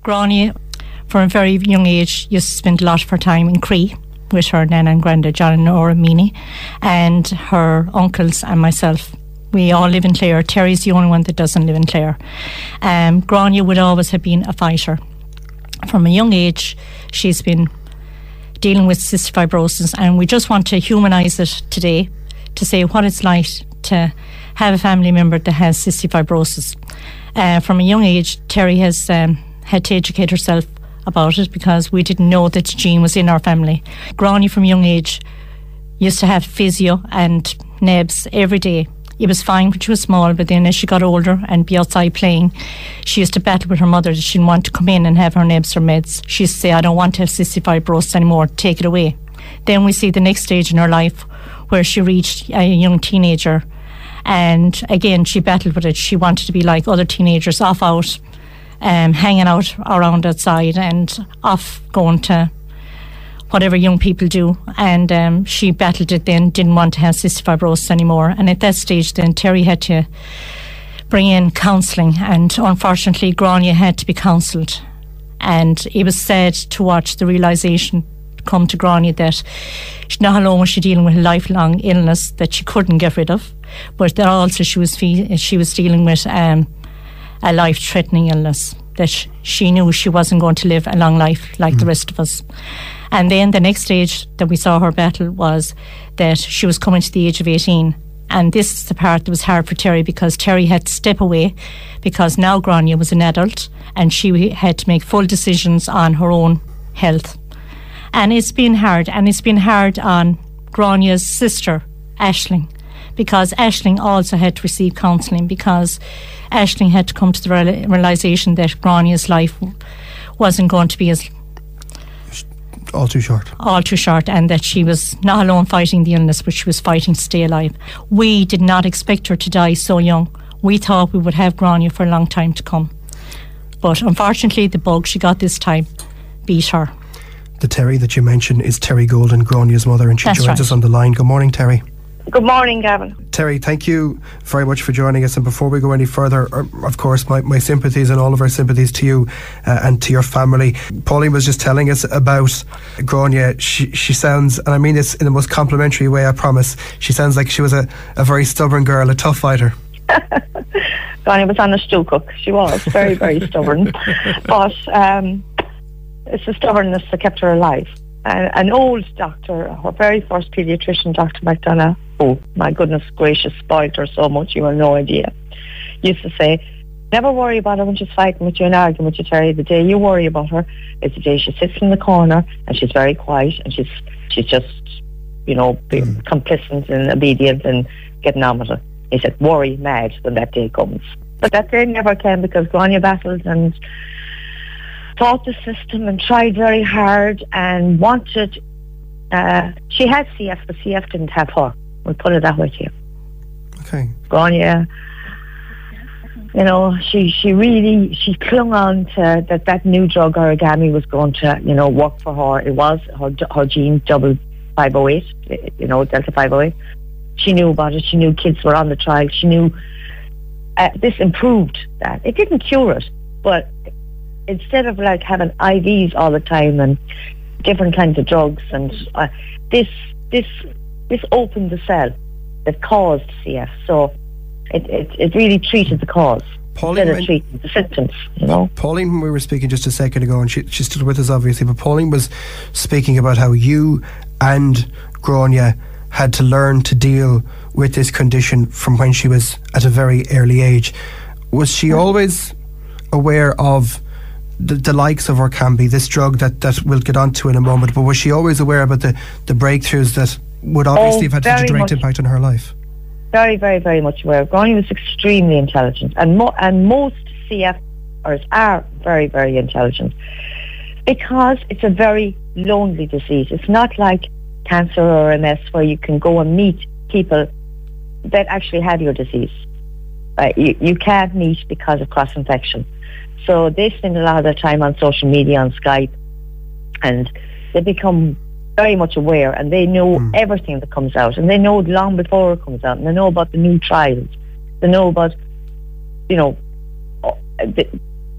Grania, from a very young age, used to spend a lot of her time in Cree with her nana and granda, John and Nora Meany, and her uncles and myself. We all live in Clare. Terry's the only one that doesn't live in Clare. Grania would always have been a fighter. From a young age, she's been dealing with cystic fibrosis, and we just want to humanise it today to say what it's like to have a family member that has cystic fibrosis. From a young age, Terry has had to educate herself about it because we didn't know that the gene was in our family. Grania from a young age used to have physio and nebs every day. It was fine when she was small, but then as she got older and be outside playing, she used to battle with her mother that she didn't want to come in and have her nebs or meds. She used to say, I don't want to have cystic fibrosis anymore, take it away. Then we see the next stage in her life where she reached a young teenager, and again she battled with it. She wanted to be like other teenagers, off out, hanging out around outside and off going to whatever young people do, and she battled it then, didn't want to have cystic fibrosis anymore. And at that stage then Terry had to bring in counselling, and unfortunately Grania had to be counselled, and it was sad to watch the realisation come to Grania that not alone was she dealing with a lifelong illness that she couldn't get rid of, but that also she was dealing with a life-threatening illness that she knew she wasn't going to live a long life like the rest of us. And then the next stage that we saw her battle was that she was coming to the age of 18. And this is the part that was hard for Terry, because Terry had to step away because now Grania was an adult and she had to make full decisions on her own health. And it's been hard, and it's been hard on Grania's sister, Aisling, because Aisling also had to receive counselling, because Aisling had to come to the realisation that Grania's life wasn't going to be as all too short, and that she was not alone fighting the illness, but she was fighting to stay alive. We did not expect her to die so young. We thought we would have Grania for a long time to come, but unfortunately the bug she got this time beat her. The Terry that you mentioned is Terry Golden, Grania's mother, and she joins us on the line. Good morning, Terry. Good morning, Gavin. Terry, thank you very much for joining us. And before we go any further, of course, my sympathies and all of our sympathies to you and to your family. Pauline was just telling us about Grania. She sounds, and I mean this in the most complimentary way, I promise, she sounds like she was a very stubborn girl, a tough fighter. Grania was on a stew cook. She was very, very stubborn. But it's the stubbornness that kept her alive. An old doctor, her very first paediatrician, Dr. McDonough, oh my goodness gracious, spoiled her so much you have no idea, used to say, never worry about her when she's fighting with you and arguing with you, Terry. The day you worry about her is the day she sits in the corner and she's very quiet and she's just, being complacent and obedient and getting on with it. He said, worry mad when that day comes. But that day never came, because Grania battled and fought the system and tried very hard and wanted, she had CF, but CF didn't have her. We'll put it that way to you. Okay. Grania, she clung on to that new drug origami was going to, work for her. It was her gene, double 508, Delta 508. She knew about it. She knew kids were on the trial. She knew this improved that. It didn't cure it, but instead of like having IVs all the time and different kinds of drugs, and this opened the cell that caused CF. So it really treated the cause instead of treating the symptoms. Pauline, when we were speaking just a second ago, and she's still with us obviously, but Pauline was speaking about how you and Grania had to learn to deal with this condition from when she was at a very early age. Was she always aware of the likes of Orkambi, this drug that we'll get onto in a moment, but was she always aware about the breakthroughs that would obviously have had such a direct impact on her life? Very, very, very much aware. Grania was extremely intelligent, and most CFers are very, very intelligent, because it's a very lonely disease. It's not like cancer or MS where you can go and meet people that actually have your disease. You can't meet because of cross-infection. So they spend a lot of their time on social media, on Skype, and they become very much aware, and they know everything that comes out, and they know long before it comes out, and they know about the new trials. They know about, the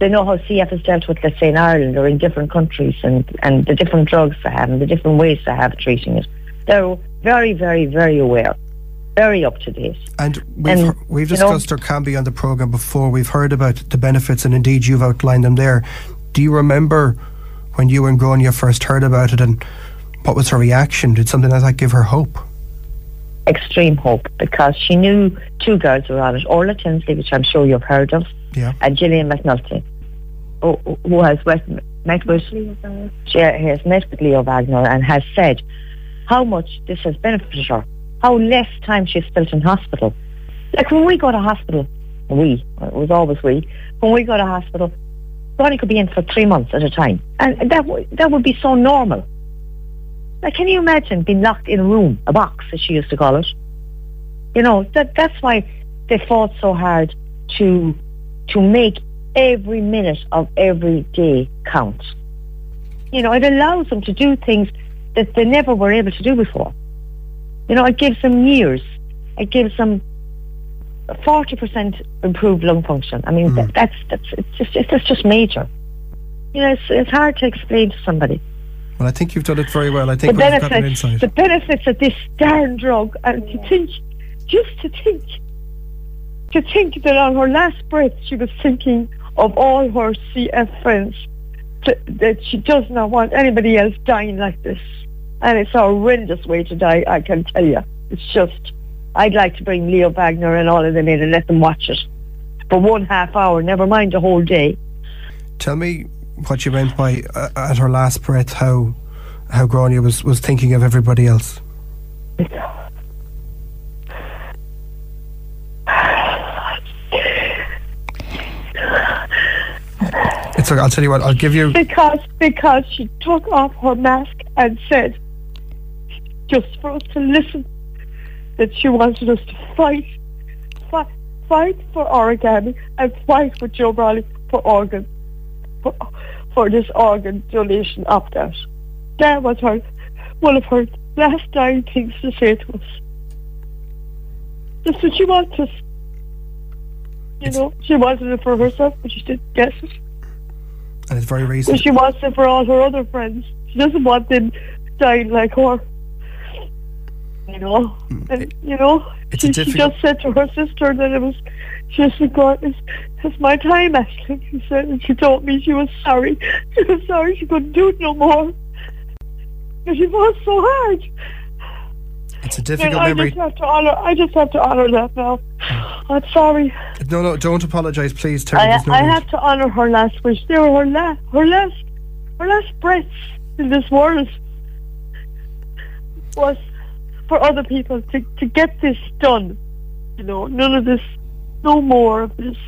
they know how CF is dealt with, let's say, in Ireland or in different countries, and the different drugs they have and the different ways they have treating it. They're very, very, very aware, very up to date. And we've discussed Orkambi on the programme before. We've heard about the benefits, and indeed you've outlined them there. Do you remember when you and Gráinne first heard about it, and what was her reaction? Did something like that give her hope? Extreme hope, because she knew two girls were on it. Orla Tinsley, which I'm sure you've heard of, and Gillian McNulty, who has met with Leo Wagner and has said how much this has benefited her, how less time she's spent in hospital. Like when we go to hospital, it was always we, when we go to hospital, Gráinne could be in for 3 months at a time, and that would be so normal. Like, can you imagine being locked in a room, a box, as she used to call it? You know, that's why they fought so hard to make every minute of every day count. You know, it allows them to do things that they never were able to do before. You know, it gives them years. It gives them 40% improved lung function. I mean, that's just major. You know, it's hard to explain to somebody. Well, I think you've done it very well. I think we've got an insight. The benefits of this darn drug, and to think that on her last breath she was thinking of all her CF friends, that she does not want anybody else dying like this. And it's a horrendous way to die, I can tell you. It's just, I'd like to bring Leo Wagner and all of them in and let them watch it for 1.5 hour, never mind a whole day. Tell me what you meant by at her last breath, how Gráinne was thinking of everybody else. It's like, I'll tell you what, I'll give you... Because she took off her mask and said, just for us to listen, that she wanted us to fight for origami and fight with Joe Brolly for organs, for this organ donation opt-out. That was one of her last dying things to say to us. That's what she wanted us. You know, she wanted it for herself, but she didn't get it. And it's very recent. So she wants it for all her other friends. She doesn't want them dying like her. You know, and you know, she just said to her sister that it was just it's my time, Aisling. She said, and she told me she was sorry. She was sorry she couldn't do it no more. But she fought so hard. It's a difficult memory. I just have to honour that now. I'm sorry. No, don't apologise, please. Terry, I have to honour her last wish. They were her last breaths in this world was for other people to get this done. You know, none of this, no more of this.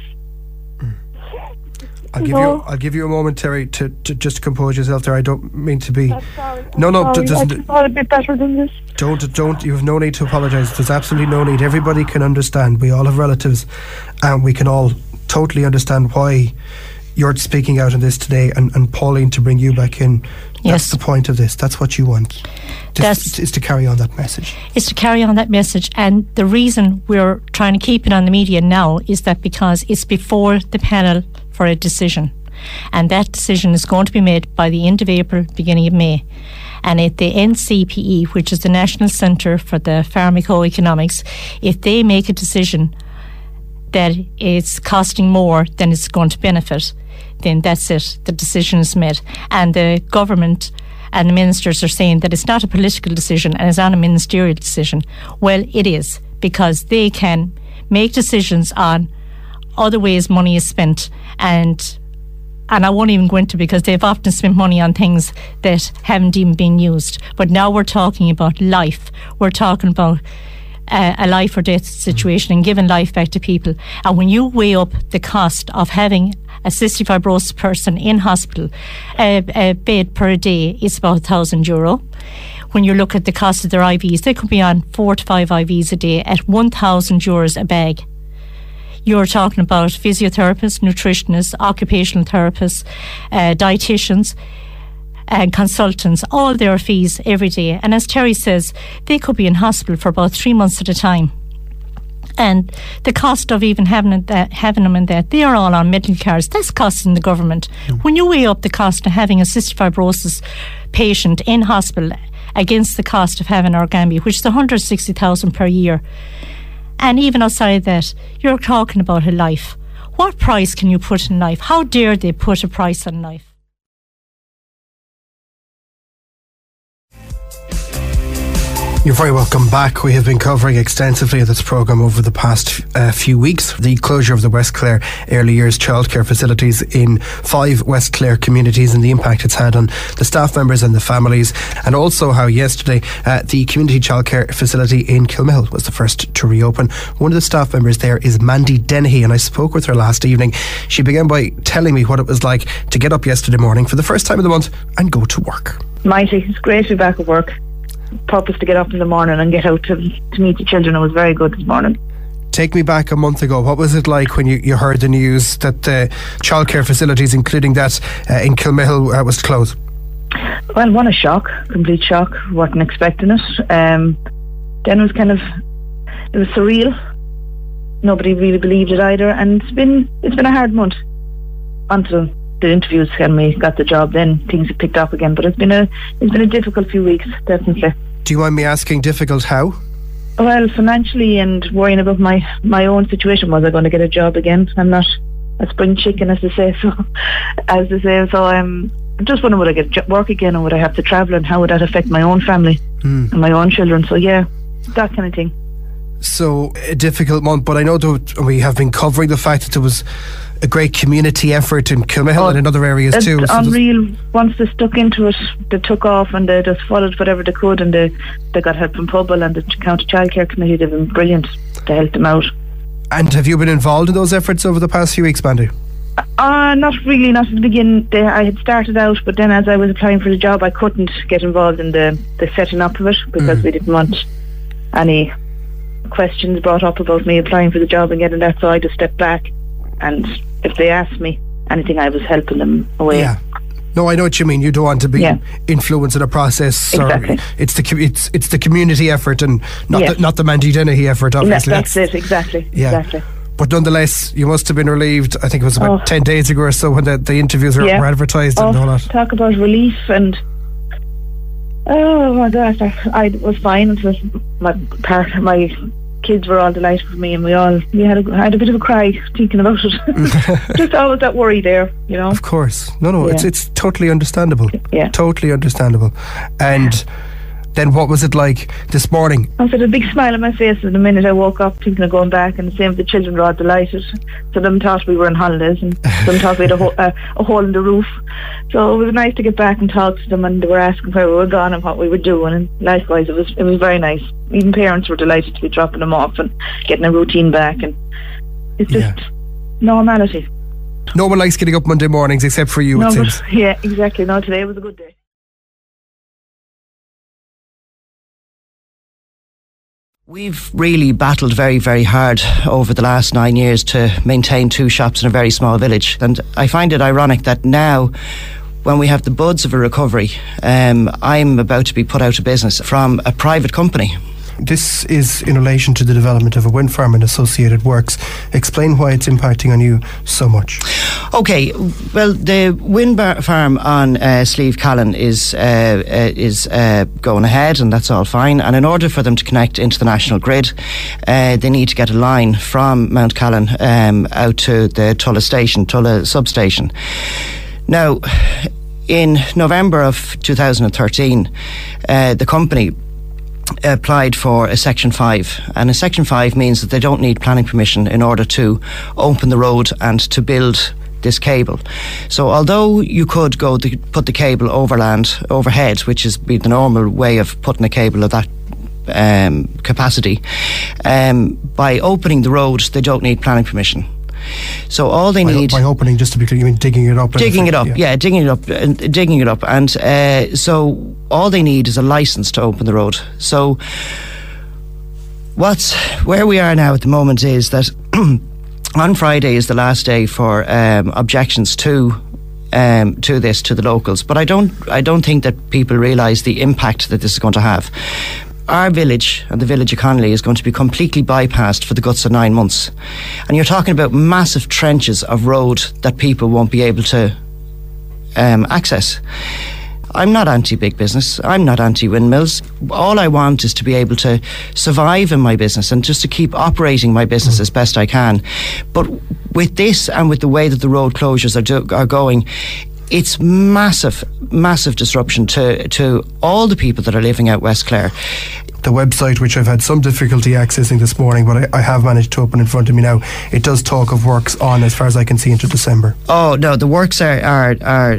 I'll give you a moment, Terry, to just compose yourself there. I don't mean to be... Sorry. No, I just thought it'd be better than this. Don't. You have no need to apologise. There's absolutely no need. Everybody can understand. We all have relatives, and we can all totally understand why you're speaking out on this today, and Pauline, to bring you back in. That's the point of this. That's what you want. Is to carry on that message. It's to carry on that message, and the reason we're trying to keep it on the media now is that because it's before the panel for a decision, and that decision is going to be made by the end of April, beginning of May. And at the NCPE, which is the National Centre for the Pharmacoeconomics, if they make a decision that it's costing more than it's going to benefit, then that's it. The decision is made. And the government and the ministers are saying that it's not a political decision and it's not a ministerial decision. Well, it is, because they can make decisions on other ways money is spent, and I won't even go into, because they've often spent money on things that haven't even been used. But now we're talking about life. We're talking about a life or death situation and giving life back to people. And when you weigh up the cost of having a cystic fibrosis person in hospital, a bed per day is about €1,000. When you look at the cost of their IVs, they could be on 4 to 5 IVs a day at €1,000 a bag. You're talking about physiotherapists, nutritionists, occupational therapists, dietitians and consultants, all their fees every day. And as Terry says, they could be in hospital for about 3 months at a time. And the cost of even having them in that, they are all on medical cards. That's costing the government. When you weigh up the cost of having a cystic fibrosis patient in hospital against the cost of having Orgambi, which is 160,000 per year, and even outside that, you're talking about a life. What price can you put in life? How dare they put a price on life? You're very welcome back. We have been covering extensively this programme over the past few weeks the closure of the West Clare early years childcare facilities in 5 West Clare communities and the impact it's had on the staff members and the families, and also how yesterday the community childcare facility in Kilmihill was the first to reopen. One of the staff members there is Mandy Dennehy, and I spoke with her last evening. She began by telling me what it was like to get up yesterday morning for the first time of the month and go to work. Mighty, it's great to be back at work. Purpose to get up in the morning and get out to meet the children. It was very good this morning. Take me back a month ago. What was it like when you heard the news that the childcare facilities, including that in Kilmihill, was closed? Well, one, a shock, complete shock. Wasn't expecting it. Then it was it was surreal. Nobody really believed it either, and it's been a hard month until the interviews when we got the job. Then things have picked up again, but it's been a difficult few weeks, definitely. Do you mind me asking, difficult how? Well, financially and worrying about my own situation. Was I going to get a job again? I'm not a spring chicken, as they say. So I'm just wondering, would I get work again, or would I have to travel, and how would that affect my own family and my own children? So yeah, that kind of thing. So a difficult month, but I know that we have been covering the fact that there was a great community effort in Kilmihill and in other areas too. It's unreal. Once they stuck into it, they took off and they just followed whatever they could, and they got help from Pobal and the County Childcare Committee. They've been brilliant to help them out. And have you been involved in those efforts over the past few weeks, Mandy? Not really, not at the beginning. I had started out, but then as I was applying for the job, I couldn't get involved in the setting up of it because we didn't want any questions brought up about me applying for the job and getting that, so I just stepped back, and if they asked me anything, I was helping them away. Yeah. No, I know what you mean. You don't want to be influencing a process. Exactly. It's the community effort and not the Mandy Dennehy effort, obviously. That's it, exactly. Yeah. Exactly. But nonetheless, you must have been relieved. I think it was about 10 days ago or so when the interviews were advertised and all that. Talk about relief, and oh my gosh, I was fine. It was my kids were all delighted with me, and we had a bit of a cry thinking about it. Just always that worry there, you know. Of course, no, it's totally understandable. Yeah, totally understandable. And then what was it like this morning? I had a big smile on my face the minute I woke up, thinking of going back, and the same with the children were all delighted. So them thought we were on holidays, and some thought we had a hole in the roof. So it was nice to get back and talk to them, and they were asking where we were gone and what we were doing, and likewise it was very nice. Even parents were delighted to be dropping them off and getting a routine back, and it's just normality. No one likes getting up Monday mornings except for you, it seems. Yeah, exactly. No, today was a good day. We've really battled very, very hard over the last 9 years to maintain 2 shops in a very small village. And I find it ironic that now, when we have the buds of a recovery, I'm about to be put out of business from a private company. This is in relation to the development of a wind farm and associated works. Explain why it's impacting on you so much. Okay, well, the wind farm on Slieve Callan is going ahead, and that's all fine. And in order for them to connect into the national grid, they need to get a line from Mount Callan out to the Tulla substation. Now, in November of 2013, the company applied for a Section 5, and a Section 5 means that they don't need planning permission in order to open the road and to build this cable. So although you could put the cable overhead, which is the normal way of putting a cable of that capacity, by opening the road they don't need planning permission. So all they need... By opening, just to be clear, you mean digging it up? Digging it up. And so all they need is a licence to open the road. So where we are now at the moment is that on Friday is the last day for objections to the locals. But I don't think that people realise the impact that this is going to have. our village and the village of Connolly is going to be completely bypassed for the guts of 9 months. And you're talking about massive trenches of road that people won't be able to access. I'm not anti-big business. I'm not anti-windmills. All I want is to be able to survive in my business and just to keep operating my business as best I can. But with this and with the way that the road closures are going, it's massive disruption to all the people that are living out West Clare. The website, which I've had some difficulty accessing this morning, but I have managed to open in front of me now, it does talk of works on, as far as I can see, into December. Oh, no, the works are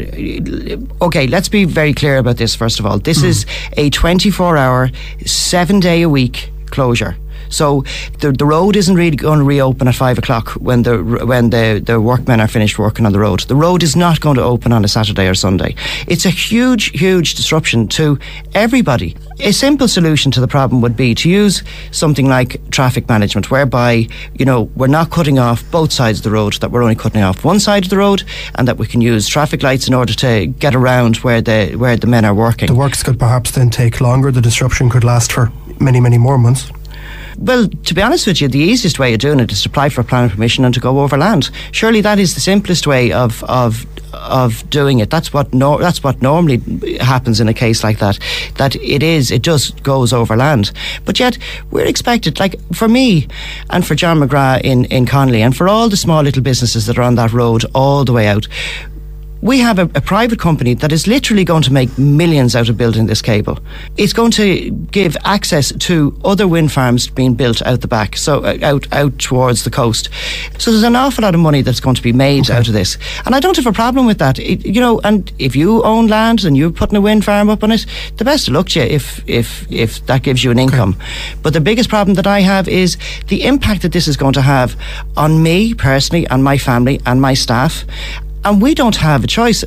okay, let's be very clear about this, first of all. This is a 24-hour, 7-day-a-week closure. So the road isn't really going to reopen at 5 o'clock when the workmen are finished working on the road. The road is not going to open on a Saturday or Sunday. It's a huge disruption to everybody. A simple solution to the problem would be to use something like traffic management, whereby, we're not cutting off both sides of the road, that we're only cutting off one side of the road, and that we can use traffic lights in order to get around where the men are working. The works could perhaps then take longer. The disruption could last for many, many more months. Well, to be honest with you, the easiest way of doing it is to apply for planning permission and to go over land. Surely that is the simplest way of doing it. That's what normally happens in a case like that. It just goes over land. But yet we're expected, like for me and for John McGrath in Connolly, and for all the small little businesses that are on that road all the way out, we have a private company that is literally going to make millions out of building this cable. It's going to give access to other wind farms being built out the back, so out towards the coast. So there's an awful lot of money that's going to be made out of this. And I don't have a problem with that. And if you own land and you're putting a wind farm up on it, the best of luck to you if that gives you an income. But the biggest problem that I have is the impact that this is going to have on me personally and my family and my staff. And we don't have a choice.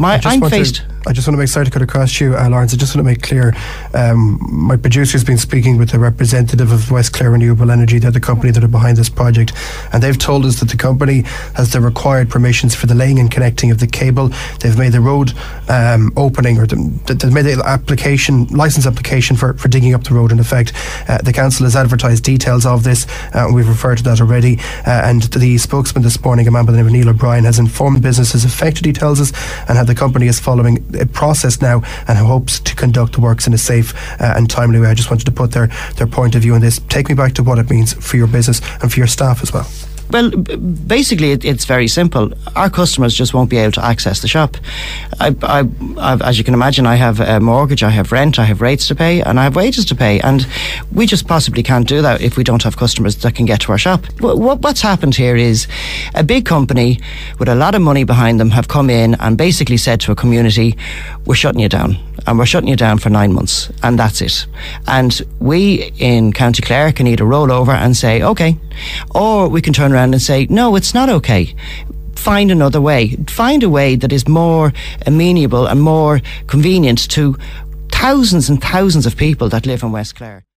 I just want to make, sorry to cut across you, Lawrence, I just want to make clear, my producer's been speaking with the representative of West Clare Renewable Energy. They're the company that are behind this project, and they've told us that the company has the required permissions for the laying and connecting of the cable. They've made the road opening, or they've made the license application for digging up the road. In effect, the council has advertised details of this. We've referred to that already, and the spokesman this morning, a man by the name of Neil O'Brien, has informed businesses affected, he tells us, and how the company is following a process now and hopes to conduct the works in a safe and timely way. I just wanted to put their point of view on this. Take me back to what it means for your business and for your staff as well. Well, basically, it's very simple. Our customers just won't be able to access the shop. As you can imagine, I have a mortgage, I have rent, I have rates to pay, and I have wages to pay, and we just possibly can't do that if we don't have customers that can get to our shop. What's happened here is a big company with a lot of money behind them have come in and basically said to a community, we're shutting you down, and we're shutting you down for 9 months, and that's it. And we in County Clare can either roll over and say, okay, or we can turn around and say, no, it's not okay. Find another way. Find a way that is more amenable and more convenient to thousands and thousands of people that live in West Clare.